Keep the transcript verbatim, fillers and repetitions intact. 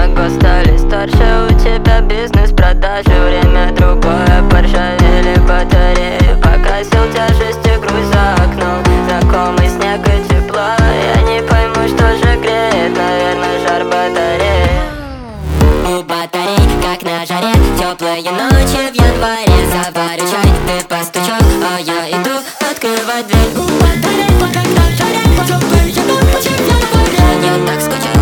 намного стали старше. У тебя бизнес, продажи, время другое. Поржавели батареи, покосил тяжести груз за окном. Знакомый снег и тепло, я не пойму, что же греет. Наверное, жар батареи. У батарей, как на жаре, теплые ночи в январе. Заварю чай, ты постучал, а я иду открывать дверь. У батарей, как на жаре, теплые ночи в январе. Я так скучаю.